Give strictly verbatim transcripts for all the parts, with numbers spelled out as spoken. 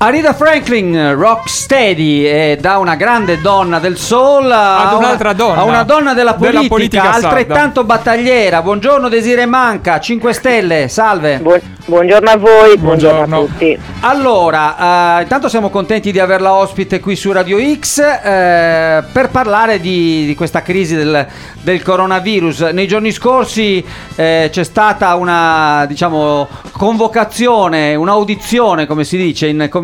Aretha Franklin, Rocksteady, e da una grande donna del soul a ad un'altra donna, a una donna della politica, della politica altrettanto battagliera. Buongiorno Desiree Manca, cinque Stelle, salve. Buon, buongiorno a voi, buongiorno, Buongiorno. a tutti. Allora, eh, intanto siamo contenti di averla ospite qui su Radio X eh, per parlare di, di questa crisi del, del coronavirus. Nei giorni scorsi eh, c'è stata una, diciamo, convocazione, un'audizione, come si dice, in commissione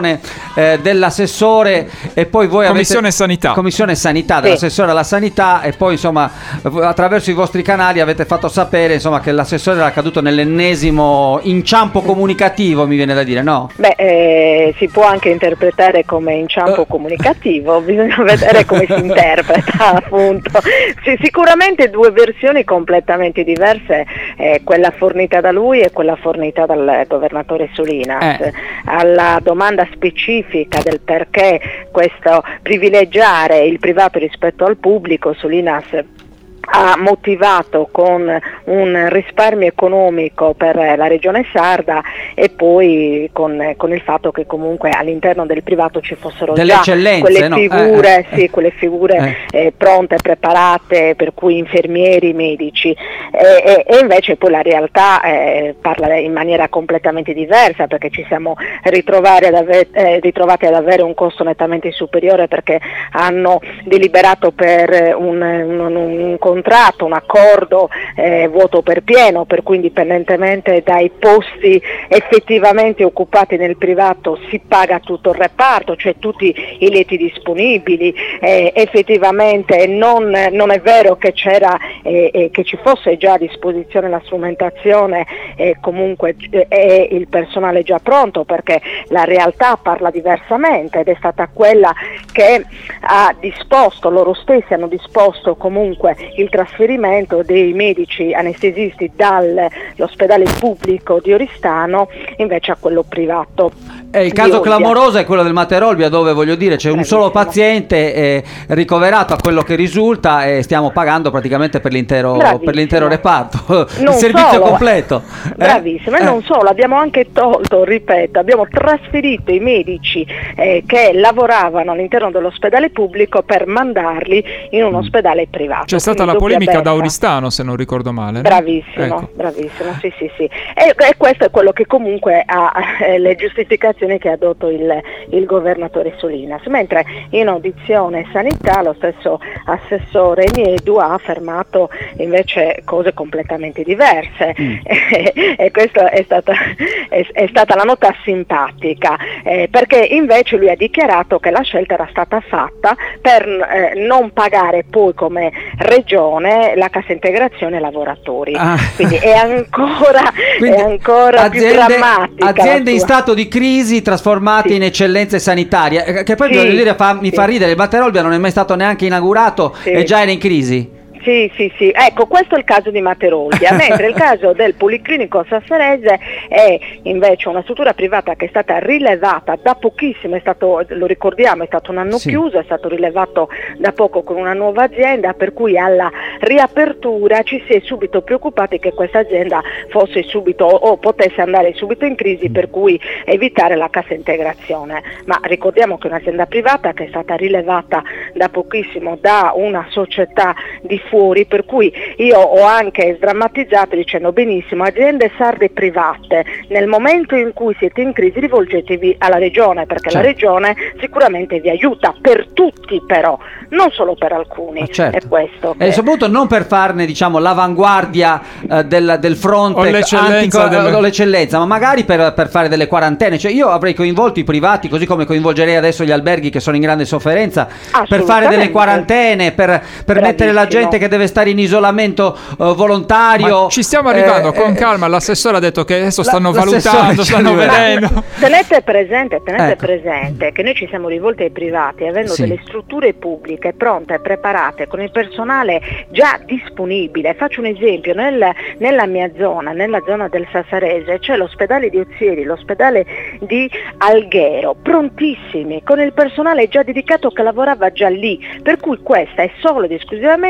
eh, dell'assessore, e poi voi Commissione avete Sanità. Commissione Sanità, Sì. dell'assessore alla sanità, e poi insomma attraverso i vostri canali avete fatto sapere insomma che l'assessore era caduto nell'ennesimo inciampo comunicativo, mi viene da dire, no? Beh, eh, si può anche interpretare come inciampo Uh. comunicativo, bisogna vedere come si interpreta, appunto. Sì, sicuramente due versioni completamente diverse, eh, quella fornita da lui e quella fornita dal governatore Solinas. Eh. Alla domanda specifica del perché questo privilegiare il privato rispetto al pubblico, Solinas ha motivato con un risparmio economico per la regione sarda e poi con, con il fatto che comunque all'interno del privato ci fossero delle già eccellenze, quelle no? figure, Eh, eh, sì, quelle figure eh. eh, pronte, preparate, per cui infermieri, medici, e, e, e invece poi la realtà eh, parla in maniera completamente diversa, perché ci siamo ritrovati ad, ave- eh, ritrovati ad avere un costo nettamente superiore, perché hanno deliberato per un, un, un contratto, un accordo eh, vuoto per pieno, per cui indipendentemente dai posti effettivamente occupati nel privato si paga tutto il reparto, cioè tutti i letti disponibili, eh, effettivamente non, non è vero che c'era eh, eh, che ci fosse già a disposizione la strumentazione e eh, comunque eh, è il personale già pronto, perché la realtà parla diversamente ed è stata quella che ha disposto, loro stessi hanno disposto comunque il trasferimento dei medici anestesisti dall'ospedale pubblico di Oristano invece a quello privato. Eh, il di caso Olbia. clamoroso è quello del Mater Olbia, dove voglio dire c'è un Bravissimo. solo paziente eh, ricoverato, a quello che risulta, e stiamo pagando praticamente per l'intero, Bravissimo. per l'intero reparto, il Non servizio solo. completo. Eh? Bravissimo, e Eh. non solo, abbiamo anche tolto, ripeto, abbiamo trasferito i medici eh, che lavoravano all'interno dell'ospedale pubblico per mandarli in un ospedale privato. C'è stata Quindi la doppia polemica da beffa. Oristano, se non ricordo male, no? Bravissimo, Ecco. bravissimo, sì sì sì. E, e questo è quello che comunque ha eh, le giustificazioni che ha addotto il, il governatore Solinas, mentre in audizione sanità lo stesso assessore Niedu ha affermato invece cose completamente diverse Mm. e, e questa è stata, è, è stata la nota simpatica, eh, perché invece lui ha dichiarato che la scelta era stata fatta per eh, non pagare poi come regione la cassa integrazione ai lavoratori. Ah. Quindi è ancora, Quindi è ancora aziende, più drammatica. aziende in la sua- stato di crisi trasformate Sì. in eccellenze sanitarie, eh, che poi Sì, voglio dire fa- mi sì. fa ridere, il Mater Olbia non è mai stato neanche inaugurato Sì. e già era in crisi. Sì, sì, sì, ecco, questo è il caso di Mater Olbia, mentre il caso del Policlinico Sassarese è invece una struttura privata che è stata rilevata da pochissimo, è stato, lo ricordiamo, è stato un anno Sì. chiuso, è stato rilevato da poco con una nuova azienda, per cui alla riapertura ci si è subito preoccupati che questa azienda fosse subito o potesse andare subito in crisi, per cui evitare la cassa integrazione. Ma ricordiamo che è un'azienda privata che è stata rilevata da pochissimo da una società di fuori, per cui io ho anche sdrammatizzato dicendo benissimo, aziende sarde private, nel momento in cui siete in crisi rivolgetevi alla regione, perché Certo. la regione sicuramente vi aiuta, per tutti però, non solo per alcuni. Ah, certo. È questo. E che- soprattutto non per farne, diciamo, l'avanguardia eh, del, del fronte O l'eccellenza antico- del- o l'eccellenza, ma magari per, per fare delle quarantene. Cioè, io avrei coinvolto i privati, così come coinvolgerei adesso gli alberghi che sono in grande sofferenza, per fare delle Assolutamente. quarantene, per, per mettere la Bravissimo. gente che deve stare in isolamento eh, volontario. Ma ci stiamo arrivando, Eh, con eh, calma. L'assessore ha detto che adesso La- stanno l'assessore valutando, ci stanno arriverà. vedendo. Tenete presente, tenete Ecco. presente che noi ci siamo rivolti ai privati avendo Sì. delle strutture pubbliche pronte, preparate, con il personale già disponibile. Faccio un esempio, nel- nella mia zona, nella zona del Sassarese, c'è l'ospedale di Ozieri, l'ospedale di Alghero, prontissimi, con il personale già dedicato che lavorava già lì, per cui questa è solo ed esclusivamente stata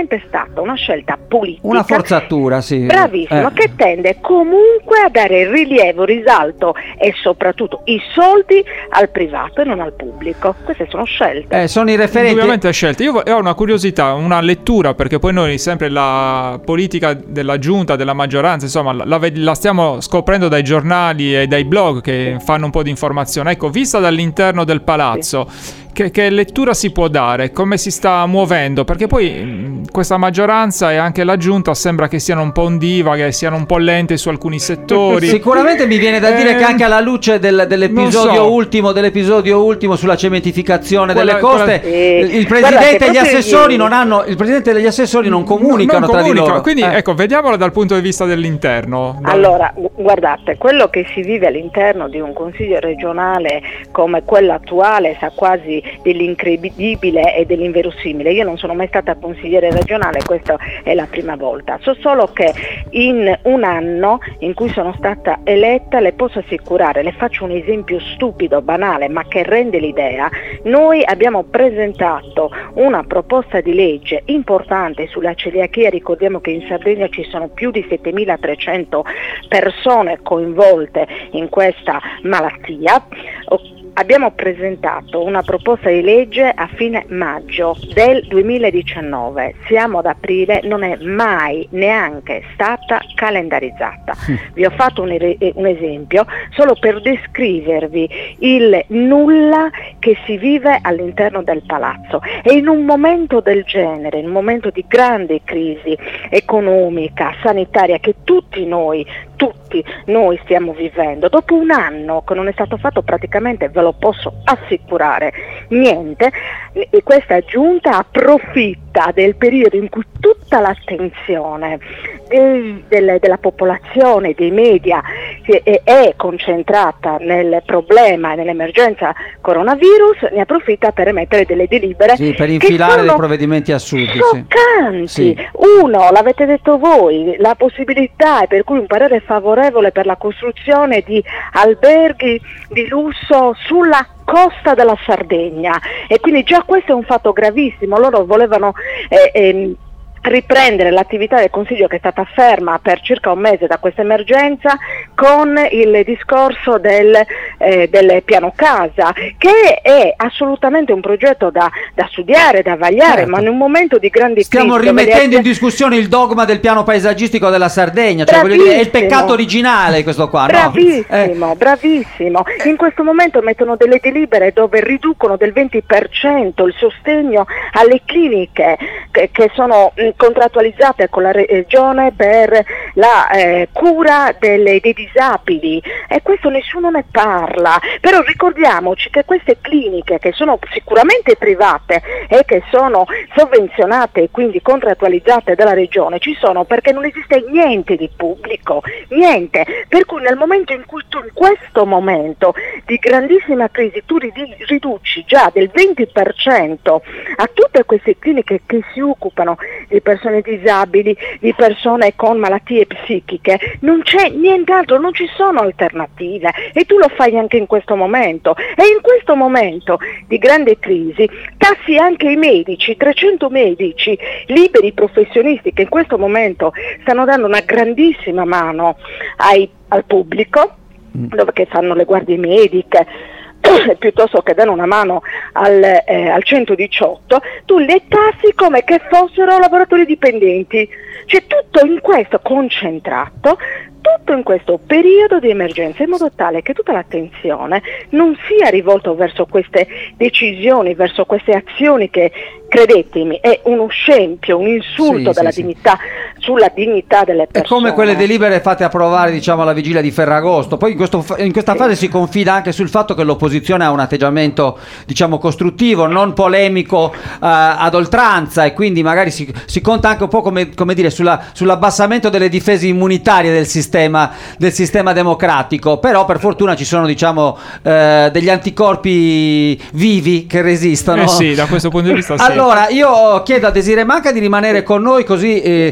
fatta una scelta politica, una forzatura, sì, bravissima, eh. che tende comunque a dare rilievo, risalto e soprattutto i soldi al privato e non al pubblico. Queste sono scelte. Eh, sono i referenti. Indubbiamente scelte. Io ho una curiosità, una lettura, perché poi noi sempre la politica della giunta, della maggioranza, insomma, la, la stiamo scoprendo dai giornali e dai blog che fanno un po' di informazione. Ecco, vista dall'interno del palazzo, sì. Che, che lettura si può dare? Come si sta muovendo? Perché poi mh, questa maggioranza e anche la giunta sembra che siano un po' ondivaghe, siano un po' lente su alcuni settori. Sicuramente mi viene da dire eh, che anche alla luce del, dell'episodio so. ultimo dell'episodio ultimo sulla cementificazione Quella, delle coste, quella... il presidente e gli assessori non hanno il presidente e gli assessori non comunicano non tra comunica. di loro. Quindi eh. ecco, vediamola dal punto di vista dell'interno. Allora, guardate, quello che si vive all'interno di un consiglio regionale come quello attuale sa quasi dell'incredibile e dell'inverosimile. Io non sono mai stata consigliere regionale, questa è la prima volta. So solo che in un anno in cui sono stata eletta, le posso assicurare, le faccio un esempio stupido, banale, ma che rende l'idea. Noi abbiamo presentato una proposta di legge importante sulla celiachia. Ricordiamo che in Sardegna ci sono più di settemilatrecento persone coinvolte in questa malattia. Abbiamo presentato una proposta di legge a fine maggio del duemiladiciannove, siamo ad aprile, non è mai neanche stata calendarizzata. Vi ho fatto un, un esempio solo per descrivervi il nulla che si vive all'interno del palazzo, e in un momento del genere, in un momento di grande crisi economica, sanitaria, che tutti noi, tutti noi stiamo vivendo, dopo un anno che non è stato fatto praticamente, ve lo posso assicurare, niente, e questa giunta approfitta del periodo in cui tutta l'attenzione del, del, della popolazione, dei media è, è concentrata nel problema e nell'emergenza coronavirus, ne approfitta per emettere delle delibere, sì, per infilare dei provvedimenti assurdi, scioccanti. Sì. Uno, l'avete detto voi, la possibilità e per cui un parere favorevole per la costruzione di alberghi di lusso sulla costa della Sardegna, e quindi già questo è un fatto gravissimo. Loro volevano eh, eh, riprendere l'attività del Consiglio, che è stata ferma per circa un mese da questa emergenza, con il discorso del, eh, del piano casa, che è assolutamente un progetto da, da studiare, da vagliare, certo. Ma in un momento di grandi crisi stiamo rimettendo le... in discussione il dogma del piano paesaggistico della Sardegna, cioè voglio dire, è il peccato originale questo qua, bravissimo, no? eh. bravissimo. In questo momento mettono delle delibere dove riducono del venti per cento il sostegno alle cliniche che, che sono contrattualizzate con la regione per la eh, cura delle, dei disabili, e questo nessuno ne parla. Però ricordiamoci che queste cliniche, che sono sicuramente private e che sono sovvenzionate e quindi contrattualizzate dalla regione, ci sono perché non esiste niente di pubblico, niente, per cui nel momento in cui tu in questo momento di grandissima crisi tu riduci già del venti per cento a tutte queste cliniche che si occupano di persone disabili, di persone con malattie psichiche, non c'è nient'altro, non ci sono alternative, e tu lo fai anche in questo momento. E in questo momento di grande crisi tassi anche i medici, trecento medici liberi professionisti che in questo momento stanno dando una grandissima mano ai, al pubblico, dove che fanno le guardie mediche, piuttosto che danno una mano al, eh, al centodiciotto, tu le tassi come che fossero lavoratori dipendenti. C'è tutto in questo concentrato, tutto in questo periodo di emergenza, in modo tale che tutta l'attenzione non sia rivolta verso queste decisioni, verso queste azioni che, credetemi, è uno scempio, un insulto sì, della sì, dignità, sì. sulla dignità delle persone. È come quelle delibere fatte approvare, diciamo, alla vigilia di Ferragosto. Poi in, questo, in questa sì. fase si confida anche sul fatto che l'opposizione ha un atteggiamento, diciamo, costruttivo, non polemico uh, ad oltranza, e quindi magari si, si conta anche un po' come, come dire sulla, sull'abbassamento delle difese immunitarie del sistema, del sistema democratico. Però per fortuna ci sono, diciamo, uh, degli anticorpi vivi che resistono. Eh sì, da questo punto di vista sì. Allora io chiedo a Desiree Manca di rimanere con noi, così eh, riprendiamo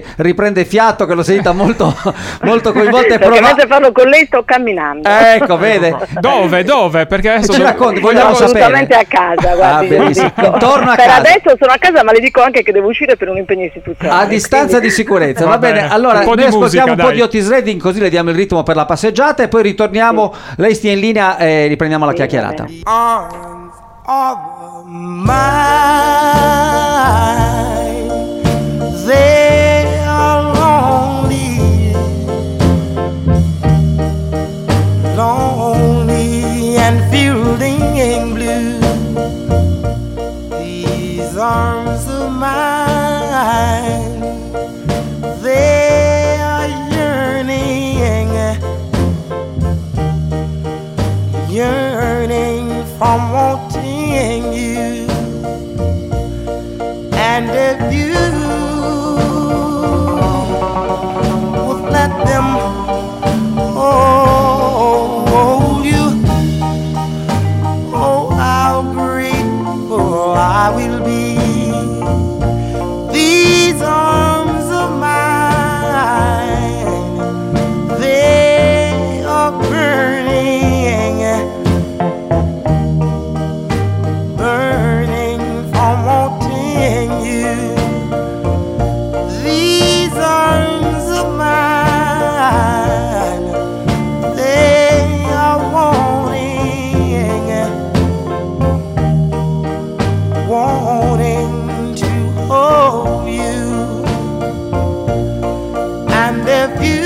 prende fiato, che lo senta molto, molto coinvolto e perché provato. mentre parlo con lei sto camminando. Ecco, vede. Dove? Dove? Perché adesso Ci do- racconti, vogliamo assolutamente sapere. a casa, guardi, Ah, le benissimo. dico. Intorno a per casa. adesso sono a casa, ma le dico anche che devo uscire per un impegno istituzionale. A distanza quindi... di sicurezza, va, Va bene. bene. Allora, Un po' noi di ascoltiamo musica, un po' dai. di Otis Redding, così le diamo il ritmo per la passeggiata e poi ritorniamo. Lei stia in linea e riprendiamo la Sì, chiacchierata. va bene. Arms of mine, they are lonely, lonely and fielding blue. These arms of mine, they are yearning, yearning from wanting you. And if you would let them hold you, oh, how grateful I will be. These arms of mine, they are burning, burning from wanting you. These arms of mine, they are wanting, wanting to hold you. And if you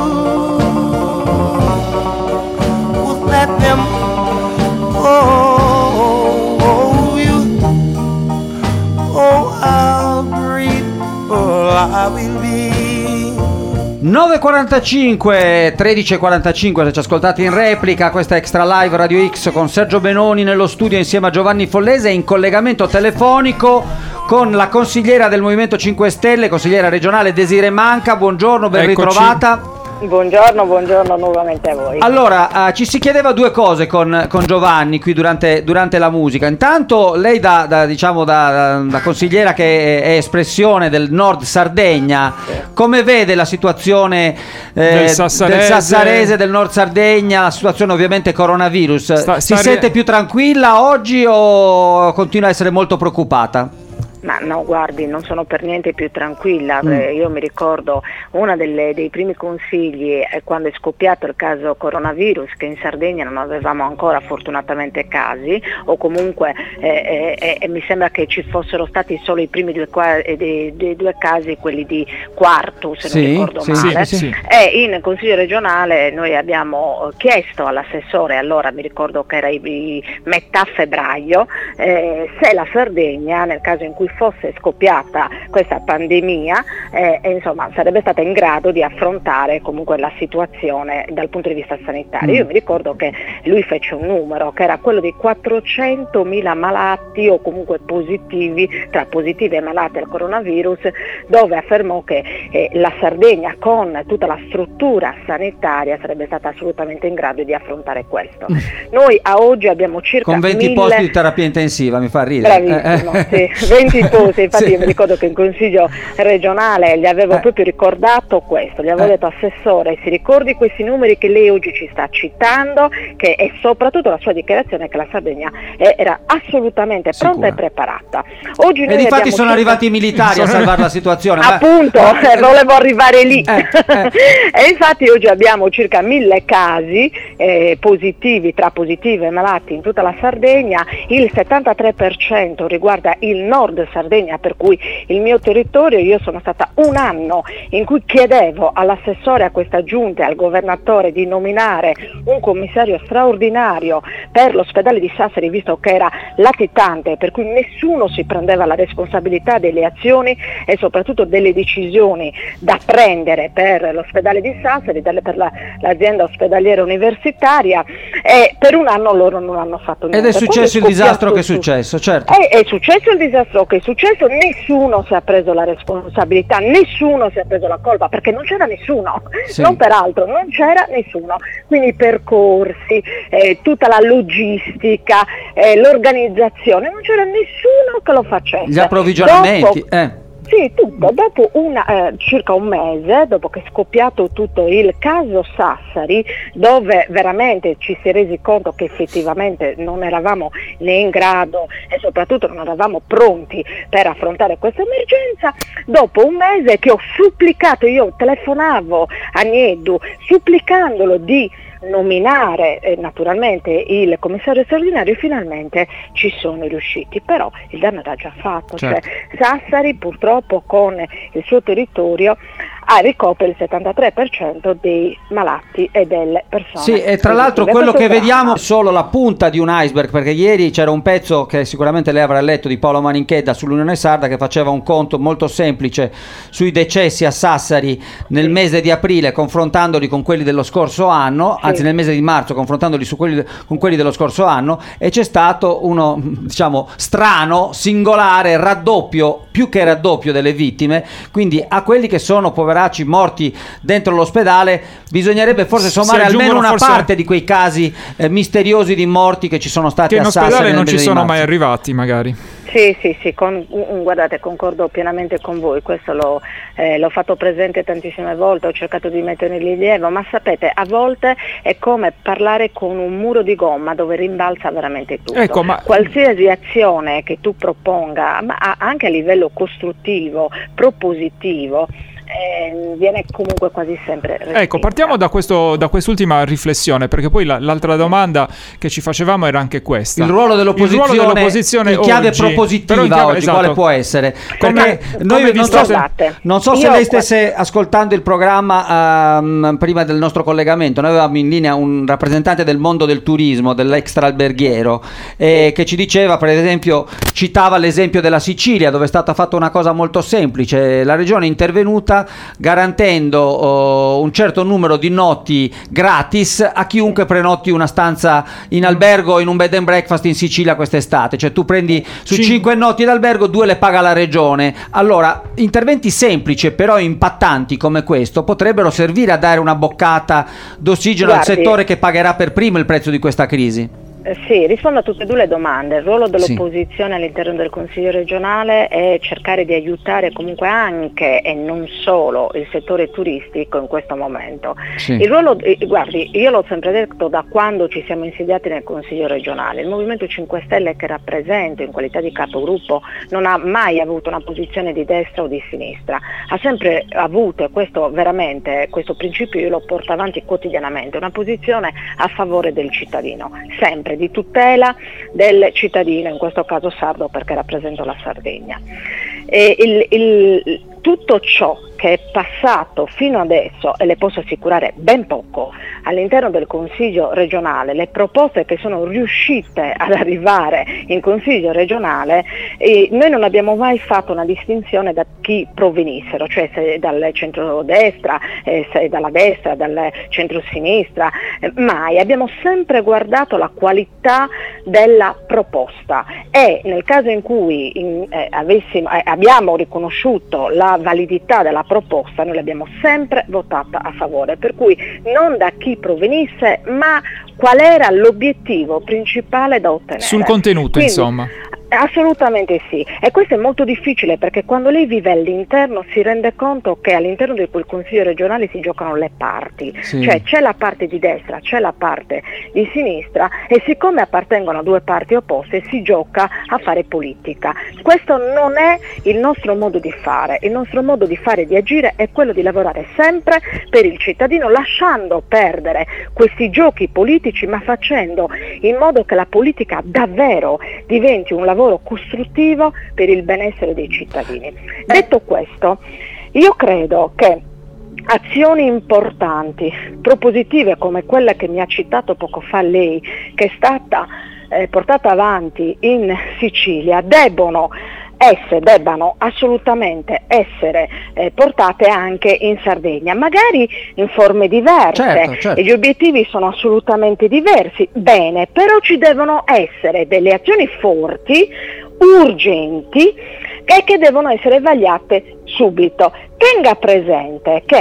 would let them hold you, oh, how grateful I will be. nove e quarantacinque, tredici e quarantacinque, se ci ascoltate in replica, questa è Extra Live Radio X con Sergio Benoni nello studio insieme a Giovanni Follese, in collegamento telefonico con la consigliera del Movimento cinque Stelle, consigliera regionale Desiree Manca. Buongiorno, ben Eccoci. ritrovata. Buongiorno, buongiorno nuovamente a voi. Allora, eh, ci si chiedeva due cose con, con Giovanni qui durante, durante la musica. Intanto lei da, da, diciamo da, da consigliera che è, è espressione del Nord Sardegna, come vede la situazione eh, Del Sassarese. del Sassarese, del Nord Sardegna, la situazione ovviamente coronavirus? Sta- si sta- sente più tranquilla oggi o continua a essere molto preoccupata? Ma no, guardi, non sono per niente più tranquilla. Mm. Eh, io mi ricordo uno dei primi consigli eh, quando è scoppiato il caso coronavirus, che in Sardegna non avevamo ancora fortunatamente casi, o comunque eh, eh, eh, mi sembra che ci fossero stati solo i primi due, qua- eh, dei, dei due casi, quelli di Quartu, se Sì, non ricordo sì, male. sì, sì. E in Consiglio regionale noi abbiamo chiesto all'assessore, allora mi ricordo che era i, i metà febbraio, eh, se la Sardegna, nel caso in cui fosse scoppiata questa pandemia, eh, e insomma sarebbe stata in grado di affrontare comunque la situazione dal punto di vista sanitario. Mm. Io mi ricordo che lui fece un numero che era quello di quattrocentomila malati o comunque positivi, tra positivi e malati al coronavirus, dove affermò che eh, la Sardegna con tutta la struttura sanitaria sarebbe stata assolutamente in grado di affrontare questo. Noi a oggi abbiamo circa Con venti mille... posti di terapia intensiva, mi fa ridere. Bravissimo, Eh, sì, venti posti, infatti Sì. io mi ricordo che in consiglio regionale gli avevo Eh. proprio ricordato questo, gli avevo Eh. detto assessore, si ricordi questi numeri che lei oggi ci sta citando, che è soprattutto la sua dichiarazione che la Sardegna eh, era assolutamente pronta Sicura. e preparata. Oggi E noi difatti abbiamo sono circa- arrivati i militari a salvare la situazione. ma- Appunto, Eh, eh, volevo arrivare lì. Eh, eh. E infatti oggi abbiamo circa mille casi eh, positivi, tra positivi e malati in tutta la Sardegna, il settantatré per cento riguarda il nord Sardegna, per cui il mio territorio. Io sono stata un anno in cui chiedevo all'assessore, a questa giunta e al governatore di nominare un commissario straordinario per l'ospedale di Sassari, visto che era latitante, per cui nessuno si prendeva la responsabilità delle azioni e soprattutto delle decisioni da prendere per l'ospedale di Sassari, delle- per la- l'azienda ospedaliera universitaria, e per un anno loro non hanno fatto niente. Ed è Quando successo il scoppiato disastro che è tutto- successo, certo. è, è successo il disastro che è successo, nessuno si è preso la responsabilità, nessuno si è preso la colpa, perché non c'era nessuno, Sì. non peraltro, non c'era nessuno. Quindi i percorsi, eh, tutta la logistica, eh, l'organizzazione, non c'era nessuno che lo facesse. Gli approvvigionamenti. Dopo- eh. Sì, tutto. Dopo una, eh, circa un mese, dopo che è scoppiato tutto il caso Sassari, dove veramente ci si è resi conto che effettivamente non eravamo né in grado e soprattutto non eravamo pronti per affrontare questa emergenza, dopo un mese che ho supplicato, io telefonavo a Nieddu supplicandolo di nominare eh, naturalmente il commissario straordinario, finalmente ci sono riusciti, però il danno era già fatto, certo. Cioè Sassari purtroppo con il suo territorio ah, ricopre il settantatré per cento dei malati e delle persone. Sì, e tra l'altro quello che vediamo è solo la punta di un iceberg, perché ieri c'era un pezzo che sicuramente lei avrà letto di Paolo Maninchedda sull'Unione Sarda, che faceva un conto molto semplice sui decessi a Sassari nel sì. mese di aprile, confrontandoli con quelli dello scorso anno, sì. anzi nel mese di marzo confrontandoli su quelli, con quelli dello scorso anno, e c'è stato uno, diciamo, strano, singolare raddoppio, più che raddoppio delle vittime, quindi a quelli che sono poveracci morti dentro l'ospedale bisognerebbe forse sommare almeno una forse... parte di quei casi eh, misteriosi di morti che ci sono stati che a Sassari in ospedale non ci sono mai arrivati magari. Sì, sì, sì, con, guardate, concordo pienamente con voi, questo l'ho, eh, l'ho fatto presente tantissime volte, ho cercato di mettere in rilievo, ma sapete, a volte è come parlare con un muro di gomma dove rimbalza veramente tutto. Ecco, ma... Qualsiasi azione che tu proponga, ma anche a livello costruttivo, propositivo, Eh, viene comunque quasi sempre respinta. Ecco, partiamo da, questo, da quest'ultima riflessione, perché poi la, l'altra domanda che ci facevamo era anche questa: il ruolo dell'opposizione, il ruolo dell'opposizione in chiave oggi, propositiva in chiave, oggi esatto. quale può essere? Come, perché noi come non so se, non so se Io lei stesse ascoltando il programma um, prima del nostro collegamento. Noi avevamo in linea un rappresentante del mondo del turismo, dell'extraalberghiero, eh, che ci diceva, per esempio, citava l'esempio della Sicilia, dove è stata fatta una cosa molto semplice: la regione è intervenuta garantendo uh, un certo numero di notti gratis a chiunque prenoti una stanza in albergo o in un bed and breakfast in Sicilia quest'estate. Cioè tu prendi su Cin- cinque notti d'albergo, due le paga la regione. Allora, interventi semplici però impattanti come questo potrebbero servire a dare una boccata d'ossigeno Guardi, al settore che pagherà per primo il prezzo di questa crisi. Eh, sì, rispondo a tutte e due le domande. Il ruolo dell'opposizione sì. all'interno del Consiglio regionale è cercare di aiutare comunque anche e non solo il settore turistico in questo momento. Sì. Il ruolo, eh, guardi, io l'ho sempre detto da quando ci siamo insediati nel Consiglio regionale, il Movimento cinque Stelle che rappresento in qualità di capogruppo non ha mai avuto una posizione di destra o di sinistra, ha sempre avuto, e questo veramente, questo principio io lo porto avanti quotidianamente, una posizione a favore del cittadino, sempre di tutela del cittadino, in questo caso sardo perché rappresento la Sardegna. E il, il, tutto ciò che è passato fino adesso, e le posso assicurare ben poco, all'interno del Consiglio regionale, le proposte che sono riuscite ad arrivare in Consiglio regionale, eh, noi non abbiamo mai fatto una distinzione da chi provenissero, cioè se dal centrodestra, eh, se dalla destra, dal centrosinistra, eh, mai, abbiamo sempre guardato la qualità della proposta e nel caso in cui in, eh, avessimo, eh, abbiamo riconosciuto la validità della proposta, noi l'abbiamo sempre votata a favore, per cui non da chi provenisse, ma qual era l'obiettivo principale da ottenere. Sul contenuto, quindi, insomma. Assolutamente sì, e questo è molto difficile perché quando lei vive all'interno si rende conto che all'interno di quel consiglio regionale si giocano le parti, sì. Cioè c'è la parte di destra, c'è la parte di sinistra e siccome appartengono a due parti opposte si gioca a fare politica. Questo non è il nostro modo di fare, il nostro modo di fare e di agire è quello di lavorare sempre per il cittadino, lasciando perdere questi giochi politici ma facendo in modo che la politica davvero diventi un lavoro costruttivo per il benessere dei cittadini. Detto questo, io credo che azioni importanti, propositive come quella che mi ha citato poco fa lei, che è stata eh, portata avanti in Sicilia, debbono esse debbano assolutamente essere eh, portate anche in Sardegna, magari in forme diverse, certo, certo. E gli obiettivi sono assolutamente diversi, bene, però ci devono essere delle azioni forti, urgenti e che devono essere vagliate subito. Tenga presente che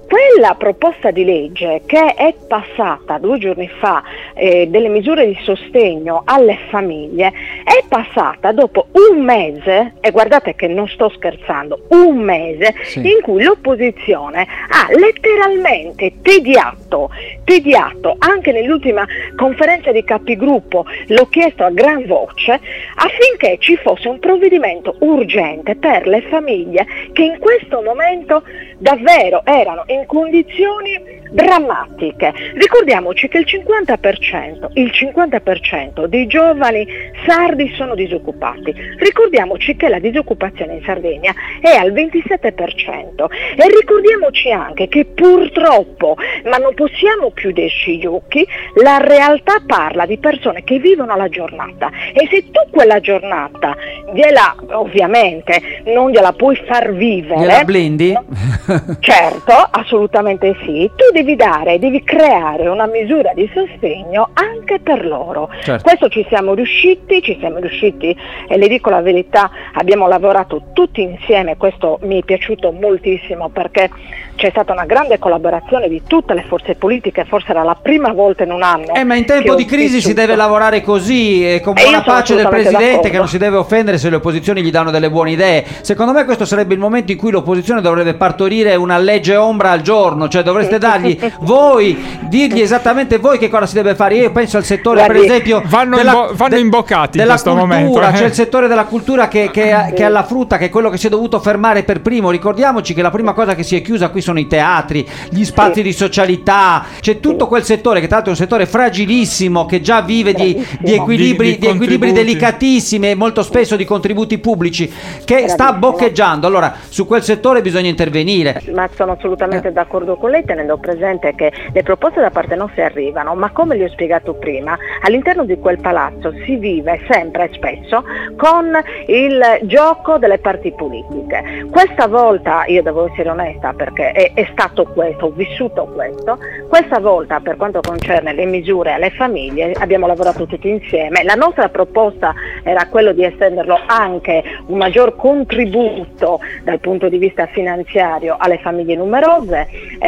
quella proposta di legge che è passata due giorni fa, eh, delle misure di sostegno alle famiglie, è passata dopo un mese, e guardate che non sto scherzando, un mese sì. in cui l'opposizione ha letteralmente tediato, tediato anche nell'ultima conferenza di capigruppo, l'ho chiesto a gran voce, affinché ci fosse un provvedimento urgente per le famiglie che in questo momento davvero erano in condizioni drammatiche. Ricordiamoci che il cinquanta per cento, il cinquanta per cento dei giovani sardi sono disoccupati. Ricordiamoci che la disoccupazione in Sardegna è al ventisette per cento e ricordiamoci anche che purtroppo, ma non possiamo chiuderci gli occhi, la realtà parla di persone che vivono la giornata, e se tu quella giornata gliela, ovviamente non gliela puoi far vivere, gliela blindi? No? Certo, assolutamente sì, tu devi dare, devi creare una misura di sostegno anche per loro. Certo. Questo ci siamo riusciti, ci siamo riusciti e le dico la verità, abbiamo lavorato tutti insieme, questo mi è piaciuto moltissimo perché c'è stata una grande collaborazione di tutte le forze politiche, forse era la prima volta in un anno. Eh, ma in tempo di crisi vissuto. Si deve lavorare così, eh, con buona pace del Presidente, d'accordo. Che non si deve offendere se le opposizioni gli danno delle buone idee. Secondo me questo sarebbe il momento in cui l'opposizione dovrebbe partorire una legge ombra al giorno, cioè dovreste dargli voi, dirgli esattamente voi che cosa si deve fare. Io penso al settore, Guardi, per esempio, vanno, della, imbo- vanno de- imboccati della in questo cultura, momento. Eh. C'è il settore della cultura che, che, che ha la frutta, che è quello che si è dovuto fermare per primo. Ricordiamoci che la prima cosa che si è chiusa qui sono i teatri, gli spazi sì. di socialità, c'è tutto quel settore che tra l'altro è un settore fragilissimo, che già vive di, di equilibri, di, di, di equilibri delicatissimi e molto spesso di contributi pubblici, che sta boccheggiando. Allora su quel settore bisogna intervenire. Ma sono assolutamente eh. d'accordo con lei, tenendo presente che le proposte da parte nostra arrivano, ma come le ho spiegato prima, all'interno di quel palazzo si vive sempre e spesso con il gioco delle parti politiche. Questa volta, io devo essere onesta perché è, è stato questo, ho vissuto questo, questa volta per quanto concerne le misure alle famiglie abbiamo lavorato tutti insieme. La nostra proposta era quello di estenderlo anche un maggior contributo dal punto di vista finanziario alle famiglie numerose,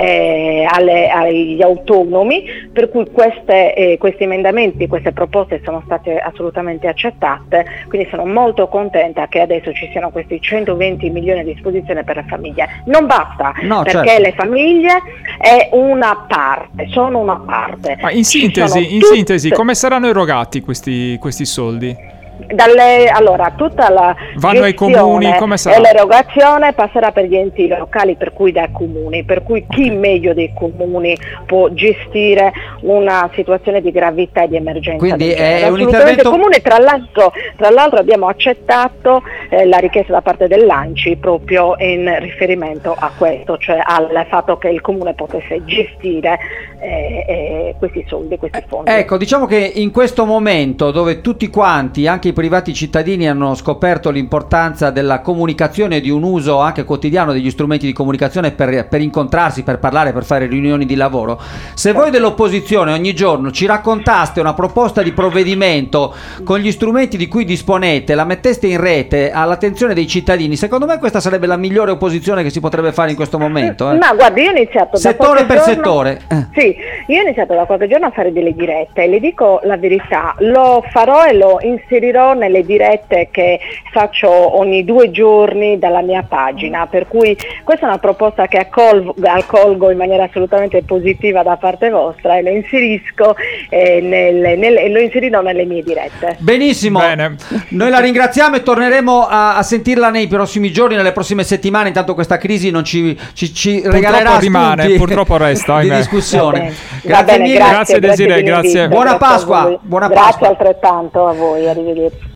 eh, alle, agli autonomi, per cui queste, eh, questi emendamenti, queste proposte sono state assolutamente accettate, quindi sono molto contenta che adesso ci siano questi centoventi milioni a disposizione per le famiglie. Non basta, no, perché certo. le famiglie è una parte, sono una parte. Ma in sintesi, in tutte... sintesi, come saranno erogati questi, questi soldi? Dalle, allora tutta la vanno ai comuni, come sarà? E l'erogazione passerà per gli enti locali, per cui dai comuni, per cui chi okay. meglio dei comuni può gestire una situazione di gravità e di emergenza. Quindi è un intervento comune. Tra l'altro, tra l'altro abbiamo accettato eh, la richiesta da parte dell'ANCI proprio in riferimento a questo, cioè al fatto che il comune potesse gestire eh, eh, questi soldi, questi fondi. Ecco, diciamo che in questo momento dove tutti quanti, anche i privati cittadini, hanno scoperto l'importanza della comunicazione e di un uso anche quotidiano degli strumenti di comunicazione per, per incontrarsi, per parlare, per fare riunioni di lavoro, se voi dell'opposizione ogni giorno ci raccontaste una proposta di provvedimento con gli strumenti di cui disponete, la metteste in rete all'attenzione dei cittadini, secondo me questa sarebbe la migliore opposizione che si potrebbe fare in questo momento. Eh. Ma guardi, io ho iniziato settore da per giorno, settore. Eh. Sì, io ho iniziato da qualche giorno a fare delle dirette e le dico la verità, lo farò e lo inserirò nelle dirette che faccio ogni due giorni dalla mia pagina, per cui questa è una proposta che accolgo, accolgo in maniera assolutamente positiva da parte vostra e lo inserisco eh, nel, nel, lo inserirò nelle mie dirette. Benissimo. Bene. Noi la ringraziamo e torneremo a, a sentirla nei prossimi giorni, nelle prossime settimane. Intanto questa crisi non ci, ci, ci regalerà rimane, spunti purtroppo resta di discussione. Va bene. Grazie Va bene, mille, grazie, grazie Desiree, grazie. Buona grazie Pasqua, buona grazie Pasqua. Altrettanto a voi, arrivederci.